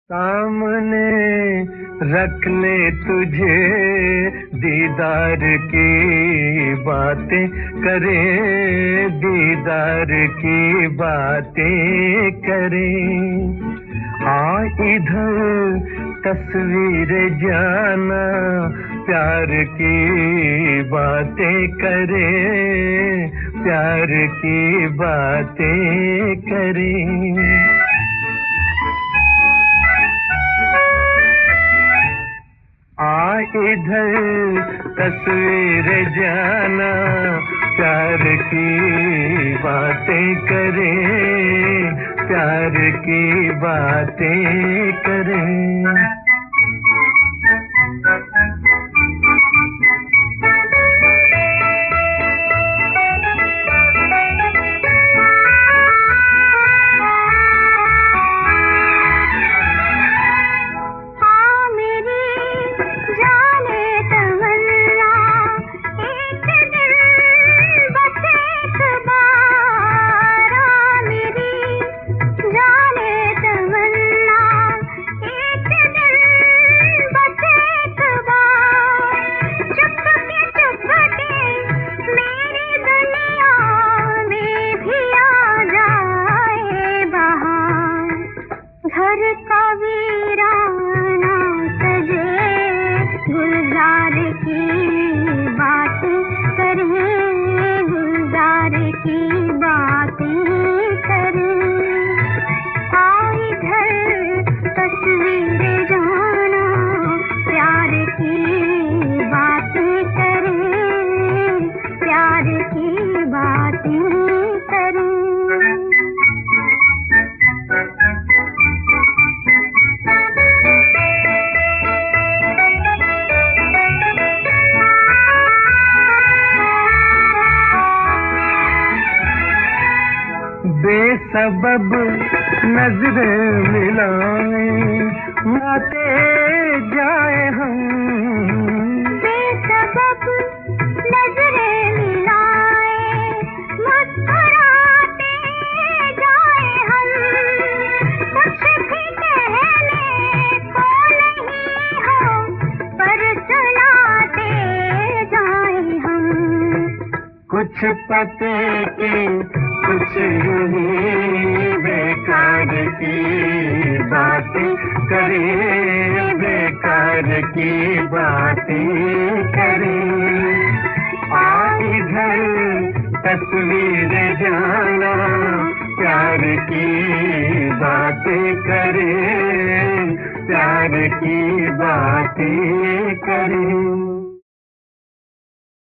सामने रख ले तुझे दीदार की बातें करें, दीदार की बातें करें। आ इधर तस्वीर जाना, प्यार की बातें करें, प्यार की बातें करें। आ इधर तस्वीर जाना, प्यार की बातें करें, प्यार की बातें करें। बेसबब नजरें मिलाएं, आते जाए हम। बेसबब नजरें मिलाएं, मुस्कुराते जाए हम। कुछ भी कहने को नहीं हो, पर सुनाते जाए हम। कुछ पते के कुछ यूं बेकार की बातें करें, बेकार की बातें करें। आ इधर तस्वीर जाना, प्यार की बातें करें, प्यार की बातें करें।